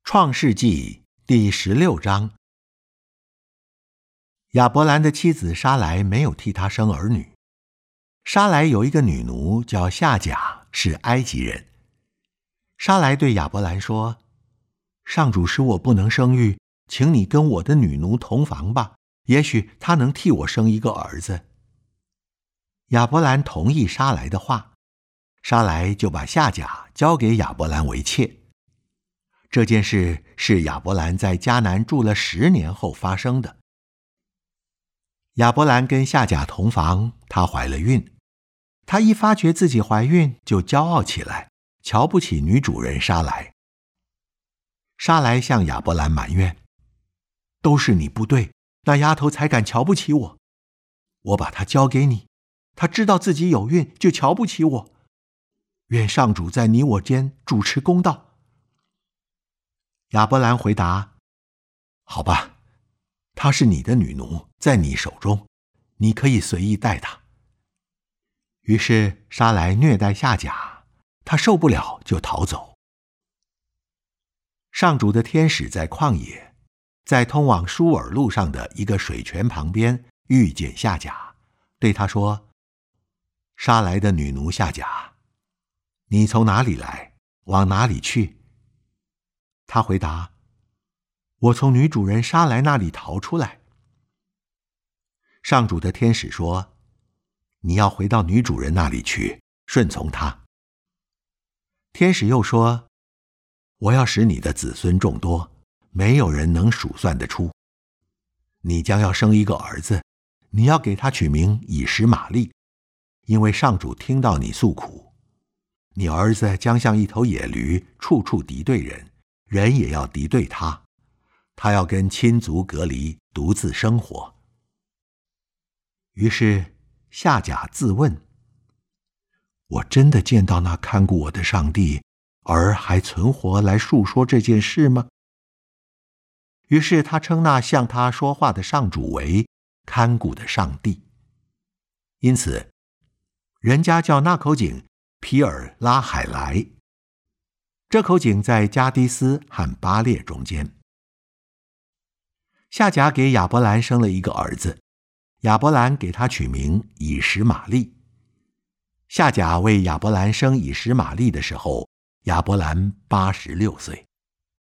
创世纪第16章。亚伯兰的妻子沙莱没有替他生儿女。沙莱有一个女奴叫夏甲，是埃及人。沙莱对亚伯兰说：上主使我不能生育，请你跟我的女奴同房吧，也许她能替我生一个儿子。亚伯兰同意沙莱的话，沙莱就把夏甲交给亚伯兰为妾。这件事是亚伯兰在迦南住了10年后发生的。亚伯兰跟夏甲同房，她怀了孕。她一发觉自己怀孕，就骄傲起来，瞧不起女主人沙莱。沙莱向亚伯兰埋怨：都是你不对，那丫头才敢瞧不起我。我把她交给你，她知道自己有孕，就瞧不起我。愿上主在你我间主持公道。亚伯兰回答：好吧，她是你的女奴，在你手中，你可以随意待她。于是沙莱虐待夏甲，她受不了就逃走。上主的天使在旷野，在通往舒尔路上的一个水泉旁边遇见夏甲，对他说：沙莱的女奴夏甲，你从哪里来，往哪里去？他回答：我从女主人沙莱那里逃出来。上主的天使说：你要回到女主人那里去，顺从她。天使又说：我要使你的子孙众多，没有人能数算得出。你将要生一个儿子，你要给他取名以实玛利，因为上主听到你诉苦。你儿子将像一头野驴，处处敌对人，人也要敌对他，他要跟亲族隔离，独自生活。于是夏甲自问：我真的见到那看顾我的上帝，而还存活来述说这件事吗？于是他称那向他说话的上主为看顾的上帝。因此人家叫那口井皮尔拉海莱。这口井在加迪斯和巴列中间。夏甲给亚伯兰生了一个儿子，亚伯兰给他取名以实玛利。夏甲为亚伯兰生以实玛利的时候，亚伯兰86岁。